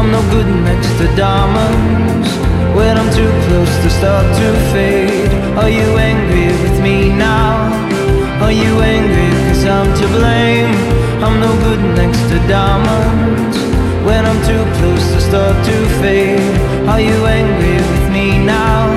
I'm no good next to diamonds. When I'm too close to start to fade. Are you angry with me now? Are you angry cause I'm to blame? I'm no good next to diamonds. When I'm too close to start to fade. Are you angry with me now?